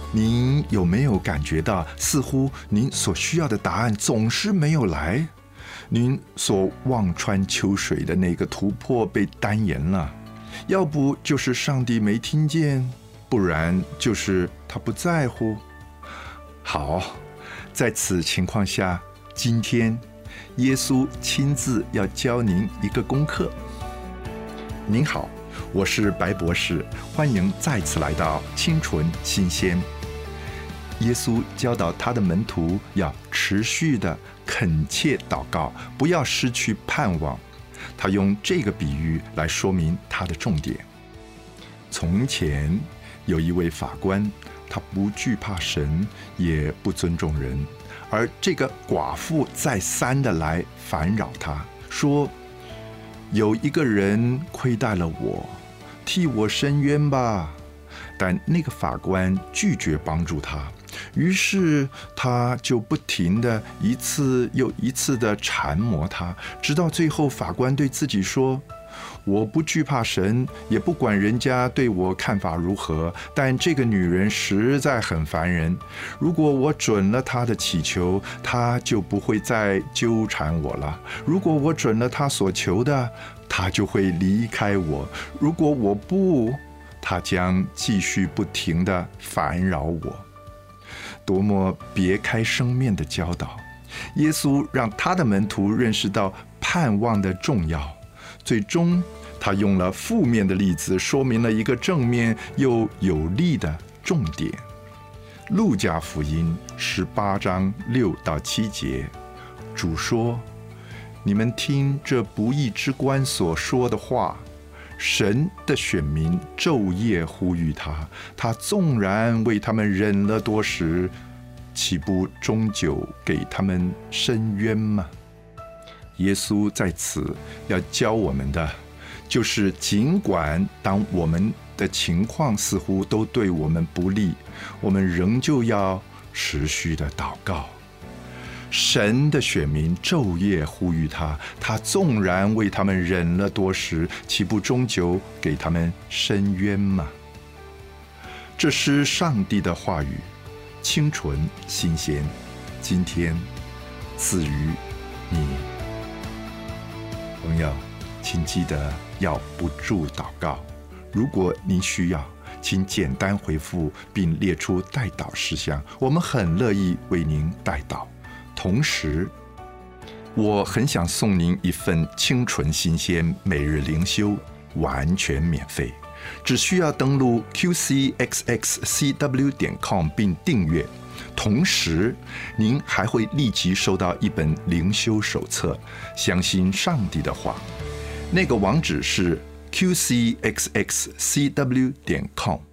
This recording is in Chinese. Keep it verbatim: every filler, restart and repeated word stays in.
您有没有感觉到，似乎您所需要的答案总是没有来？您所望穿秋水的那个突破被单言了，要不就是上帝没听见，不然就是他不在乎。好，在此情况下，今天耶稣亲自要教您一个功课。您好，我是白博士，欢迎再次来到清纯新鲜。耶稣教导他的门徒要持续的恳切祷告，不要失去盼望。他用这个比喻来说明他的重点。从前有一位法官，他不惧怕神，也不尊重人，而这个寡妇再三的来烦扰他，说：有一个人亏待了我，替我伸冤吧。但那个法官拒绝帮助他，于是他就不停的一次又一次的缠磨他，直到最后法官对自己说：我不惧怕神，也不管人家对我看法如何，但这个女人实在很烦人。如果我准了她的祈求，她就不会再纠缠我了；如果我准了她所求的，她就会离开我；如果我不，她将继续不停地烦扰我。多么别开生面的教导！耶稣让他的门徒认识到盼望的重要，最终他用了负面的例子说明了一个正面又有力的重点。路加福音十八章六到七节，主说：你们听这不义之官所说的话，神的选民昼夜呼吁他，他纵然为他们忍了多时，岂不终究给他们伸冤吗？耶稣在此要教我们的，就是尽管当我们的情况似乎都对我们不利，我们仍旧要持续的祷告。神的选民昼夜呼吁他，他纵然为他们忍了多时，岂不终究给他们伸冤吗？这是上帝的话语，清纯新鲜，今天赐予你。朋友，请记得要不住祷告。如果您需要，请简单回复并列出代祷事项，我们很乐意为您代祷。同时，我很想送您一份清纯新鲜每日灵修，完全免费，只需要登录 Q C X X C W 点 com 并订阅。同时，您还会立即收到一本灵修手册，相信上帝的话。那个网址是 Q C X X C W 点 com。